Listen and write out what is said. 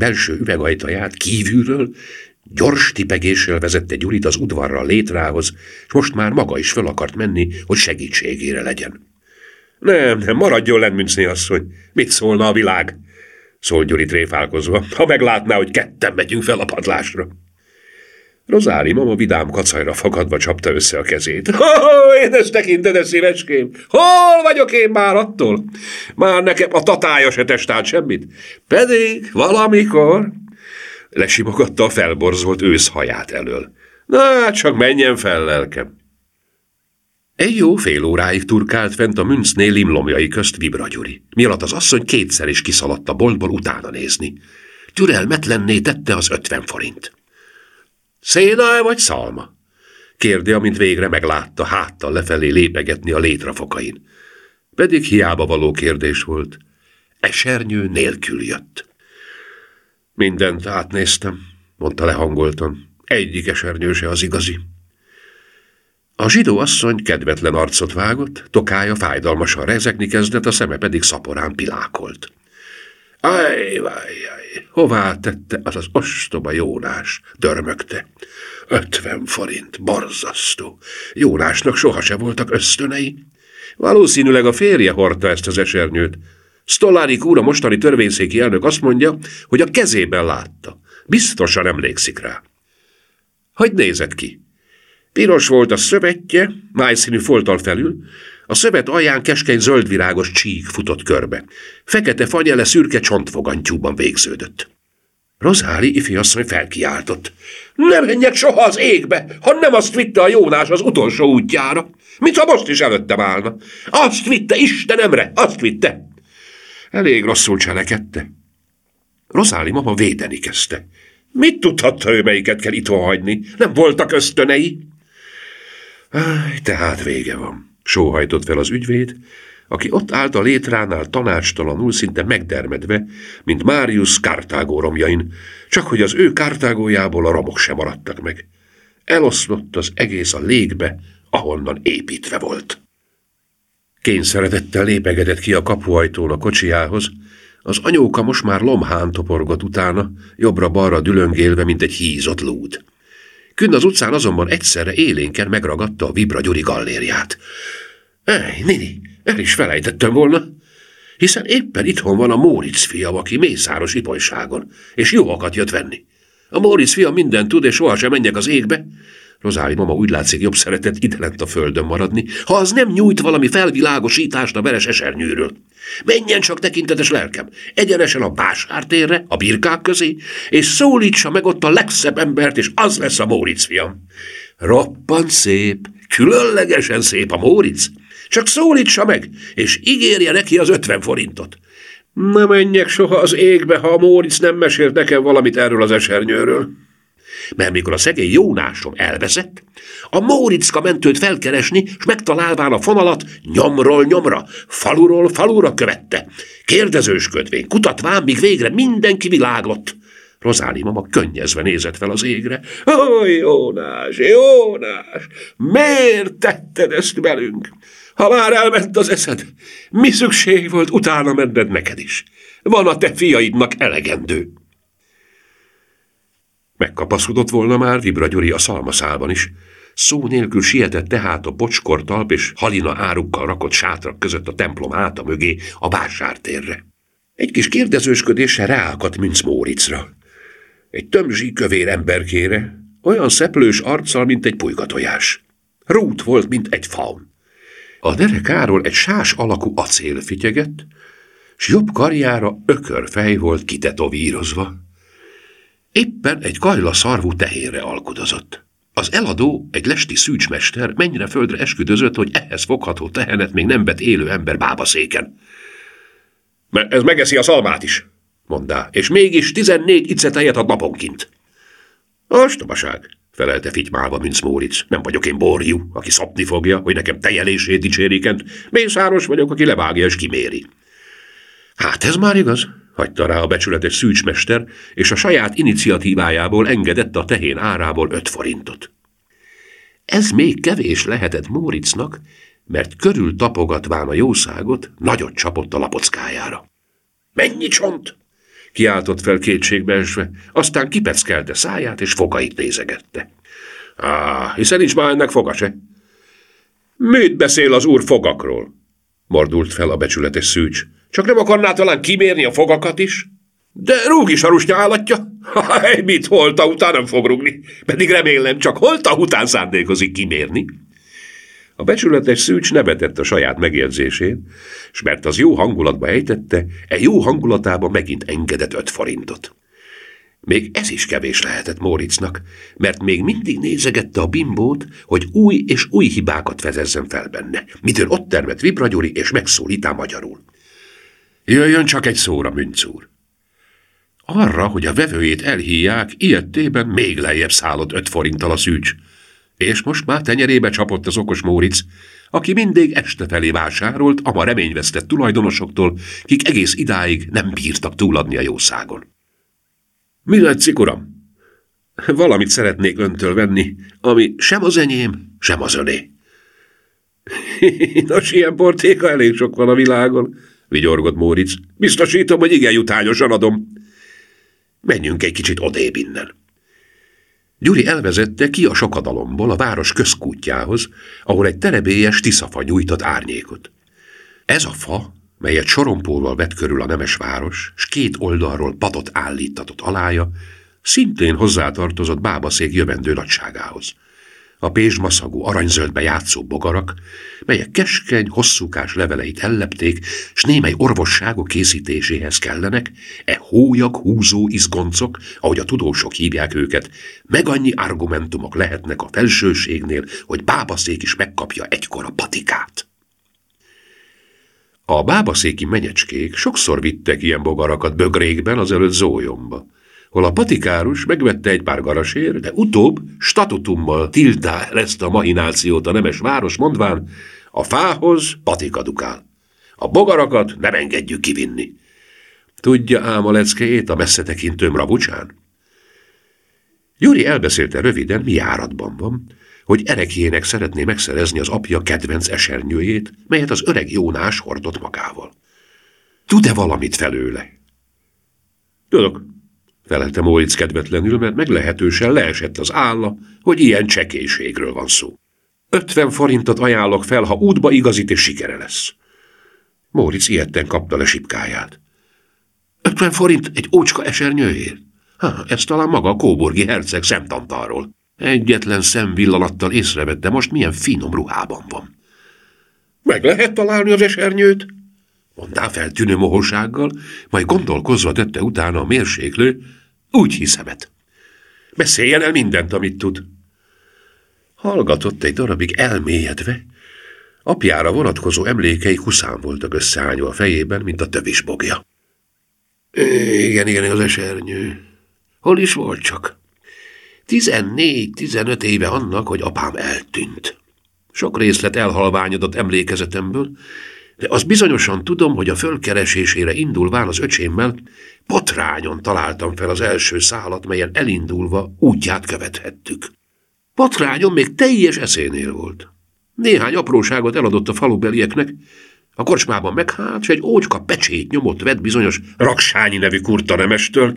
belső üvegajtaját kívülről gyors tipegéssel vezette Gyurit az udvarra a létrához, és most már maga is föl akart menni, hogy segítségére legyen. Nem, maradjon lenn, Münchné asszony. Mit szólna a világ? Szólt Gyuri tréfálkozva, ha meglátná, hogy ketten megyünk fel a padlásra. Rozáli mama vidám kacajra fakadva csapta össze a kezét. Édes tekintetes szívecském, hol vagyok én már attól? Már nekem a tatája se testált semmit. Pedig valamikor... Lesimogatta a felborzolt őszhaját elől. Na, csak menjen fel, lelkem. Egy jó fél óráig turkált fent a Münchné limlomjai közt Vibra Gyuri, miatt az asszony kétszer is kiszaladt a boltból utána nézni. Türelmetlenné tette az 50 forint. Széna vagy szalma? Kérdi, amint végre meglátta háttal lefelé lépegetni a létrafokain. Pedig hiába való kérdés volt. Esernyő nélkül jött. Mindent átnéztem, mondta lehangoltan. Egyik esernyő se az igazi. A zsidó asszony kedvetlen arcot vágott, tokája fájdalmasan rezegni kezdett, a szeme pedig szaporán pilákolt. Ajj, hová tette az ostoba Jónás, dörmögte. 50 forint, borzasztó. Jónásnak soha se voltak ösztönei. Valószínűleg a férje hordta ezt az esernyőt. Stolárik úr, a mostani törvényszéki elnök azt mondja, hogy a kezében látta. Biztosan emlékszik rá. Hogy nézett ki? Piros volt a szövetje, májszínű folttal felül, a szövet alján keskeny zöldvirágos csík futott körbe. Fekete fanyele szürke csontfogantyúban végződött. Rozáli ifiasszony felkiáltott. Ne menjek soha az égbe, ha nem azt vitte a Jónás az utolsó útjára, mintha most is előttem állna. Azt vitte, Istenemre, azt vitte. Elég rosszul cselekedte. Rozáli mama védeni kezdte. Mit tudhatta ő, melyiket kell itthon hagyni? Nem voltak ösztönei? Tehát vége van, sóhajtott fel az ügyvéd, aki ott állt a létránál tanácstalanul, szinte megdermedve, mint Máriusz Kartágó romjain, csak hogy az ő Kartágójából a romok sem maradtak meg. Eloszlott az egész a légbe, ahonnan építve volt. Kényszeredettel lépegedett ki a kapuajtón a kocsijához, az anyóka most már lomhán toporgott utána, jobbra-balra dülöngélve, mint egy hízott lúd. Künn az utcán azonban egyszerre élénken megragadta a Vibra Gyuri gallériát. Nini, el is felejtettem volna, hiszen éppen itthon van a Móricz fiam, aki mészáros ipolyságon, és juhokat jött venni. A Móricz fiam mindent tud, és sohasem menjek az égbe. Rozáli mama úgy látszik jobb szeretett idelent a földön maradni, ha az nem nyújt valami felvilágosítást a veres esernyőről. Menjen csak, tekintetes lelkem, egyenesen a vásártérre, a birkák közé, és szólítsa meg ott a legszebb embert, és az lesz a Móricz fiam. Roppant szép, különlegesen szép a Móricz. Csak szólítsa meg, és ígérje neki az 50 forintot. Ne menjek soha az égbe, ha a Móricz nem mesélt nekem valamit erről az esernyőről. Mert mikor a szegény Jónásom elveszett, a Móriczka ment őt felkeresni, s megtalálván a fonalat nyomról nyomra, faluról falura követte. Kérdezősködvén, kutatván, míg végre mindenki világlott. Rozáli mama könnyezve nézett fel az égre. Ó, Jónás, Jónás, miért tetted ezt velünk? Ha már elment az eszed, mi szükség volt utána menned neked is? Van a te fiaidnak elegendő. Megkapaszkodott volna már Vibra Gyuri a szalmaszálban is. Szó nélkül sietett tehát a bocskortalp és halina árukkal rakott sátrak között a templom háta mögé a vásártérre. Egy kis kérdezősködéssel ráakadt Münc Móriczra. Egy tömzsi kövér emberkére, olyan szeplős arccal, mint egy pulykatojás. Rút volt, mint egy faun. A derekáról egy sás alakú acél fityegett, s jobb karjára ökörfej volt kitetovírozva. Éppen egy kajla szarvú tehérre alkudozott. Az eladó, egy lesti szűcsmester, mennyire földre esküdözött, hogy ehhez fogható tehenet még nem vett élő ember bábaszéken. Mert ez megeszi a szalmát is, mondá, és mégis 14 icetejet ad naponként. Ostobaság, felelte fitymálva Münc Móric. Nem vagyok én borjú, aki szopni fogja, hogy nekem tejelését dicsérikent. Mészáros vagyok, aki levágja és kiméri. Hát ez már igaz, hagyta rá a becsületes szűcsmester, és a saját iniciatívájából engedett a tehén árából 5 forintot. Ez még kevés lehetett Móricnak, mert körül tapogatván a jószágot nagyot csapott a lapockájára. Mennyi csont? Kiáltott fel kétségbeesve, aztán kipeckelte száját és fogait nézegette. Hiszen nincs már ennek foga se. Mit beszél az úr fogakról? Mordult fel a becsületes Szűcs. Csak nem akarná talán kimérni a fogakat is? De rúg is a rusnya állatja. Mit holta után nem fog rúgni, pedig remélem csak holta után szándékozik kimérni. A becsületes Szűcs nevetett a saját megjegyzésén, s mert az jó hangulatba ejtette, jó hangulatában megint engedett 5 forintot. Még ez is kevés lehetett Móricnak, mert még mindig nézegette a bimbót, hogy új és új hibákat vezezzen fel benne, mitől ott termett Vibra Gyuri és megszólítá magyarul. Jöjjön csak egy szóra, Münc úr. Arra, hogy a vevőjét elhívják, ilyettében még lejjebb szállott 5 forinttal a Szűcs, és most már tenyerébe csapott az okos Móric, aki mindig este felé vásárolt a ma reményvesztett tulajdonosoktól, kik egész idáig nem bírtak túladni a jószágon. Mi látszik, uram? Valamit szeretnék öntől venni, ami sem az enyém, sem az öné. Nos, ilyen portéka elég sok van a világon, vigyorgott Móric. Biztosítom, hogy igen jutányosan adom. Menjünk egy kicsit odébb innen. Gyuri elvezette ki a sokadalomból a város közkútjához, ahol egy terebélyes tiszafa nyújtott árnyékot. Ez a fa, melyet sorompóval vett körül a nemes város, s 2 oldalról padot állítatott alája, szintén hozzátartozott bábaszék jövendő nagyságához. A pézsmaszagú aranyzöldbe játszó bogarak, melyek keskeny, hosszúkás leveleit ellepték, s némely orvosságok készítéséhez kellenek, hólyag húzó izgoncok, ahogy a tudósok hívják őket, meg annyi argumentumok lehetnek a felsőségnél, hogy bábaszék is megkapja egykor a patikát. A bábaszéki menyecskék sokszor vittek ilyen bogarakat bögrékben azelőtt Zólyomba, hol a patikárus megvette egy pár garasér, de utóbb statutummal tiltá el ezt a mahinációt a nemes város, mondván, a fához patika dukál. A bogarakat nem engedjük kivinni. Tudja ám a leckéjét a messzetekintő Mrabucsán? Gyuri elbeszélte röviden, mi járatban van, hogy erekjének szeretné megszerezni az apja kedvenc esernyőjét, melyet az öreg Jónás hordott magával. Tud-e valamit felőle? Tudok, felelte Móric kedvetlenül, mert meglehetősen leesett az álla, hogy ilyen csekélységről van szó. 50 forintot ajánlok fel, ha útba igazít és sikere lesz. Móric ilyetten kapta le sipkáját. 50 forint egy ócska esernyőért? Ez talán maga a kóborgi herceg szemtantáról. Egyetlen szemvillanattal észrevette, most milyen finom ruhában van. Meg lehet találni az esernyőt? Mondá feltűnő mohósággal, majd gondolkozva tette utána a mérséklő, úgy hiszemet. Beszéljen el mindent, amit tud. Hallgatott egy darabig elmélyedve, apjára vonatkozó emlékei huszán voltak összeállva a fejében, mint a tövisbogja. Igen, az esernyő. Hol is volt csak? 14-15 éve annak, hogy apám eltűnt. Sok részlet elhalványodott emlékezetemből, de azt bizonyosan tudom, hogy a fölkeresésére indulván az öcsémmel Patrányon találtam fel az első szálat, melyen elindulva útját követhettük. Patrányon még teljes eszénél volt. Néhány apróságot eladott a falubelieknek, a kocsmában meghált, s egy ócska pecsét nyomot vett bizonyos Raksányi nevű kurtanemestől,